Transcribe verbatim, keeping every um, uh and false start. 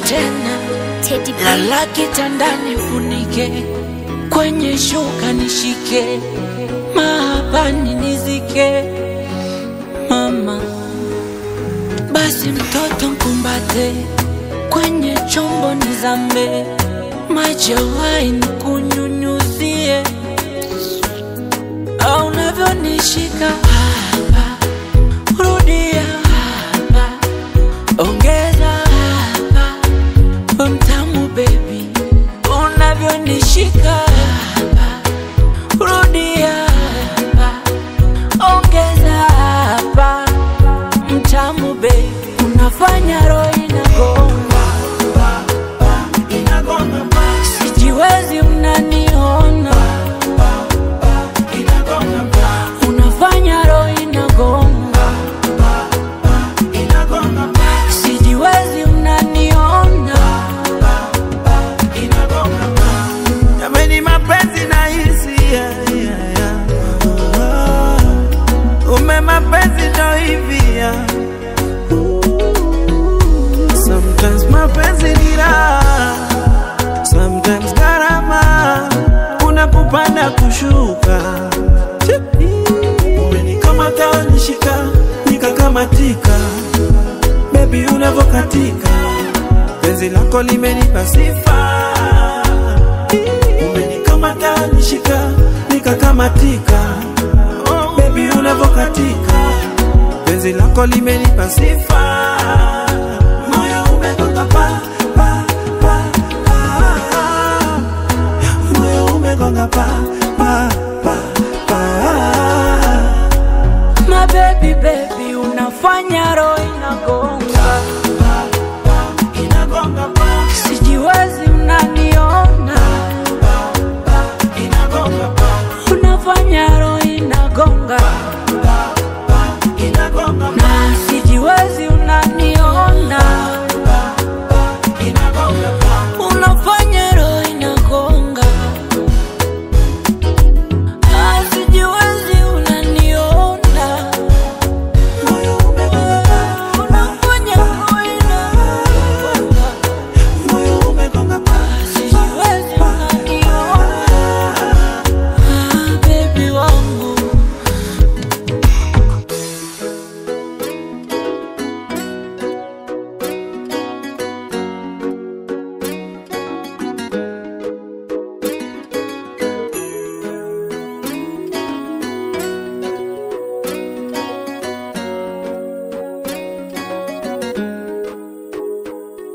tena, lala kitandani funike, kwenye shuka nishike, mahabani nizike. Mama, basi mtoto mkumbate, kwenye chombo nizame, maji ya wine kunyunyuzie. Au unavyo nishika hapa, rudia hapa, ongeza hapa, mtamu baby. Unavyo nishika hapa, rudia hapa, ongeza hapa, mtamu baby. Unafanya roho inagonga, sijiwezi mnaniona. Unafanya roho inagonga, sijiwezi mnaniona. Jameni mapenzi na hisi, yeah, yeah, yeah. Ume mapenzi ndo hivi, yeah. Sometimes mapenzi ni raha, sometimes gharama, unakupanda kushuka. Umenikamata nishika, nikakamatika, baby unavokatika, penzi lako limenipa sifa. Umenikamata nishika, nikakamatika, baby unavokatika, penzi lako limenipa sifa.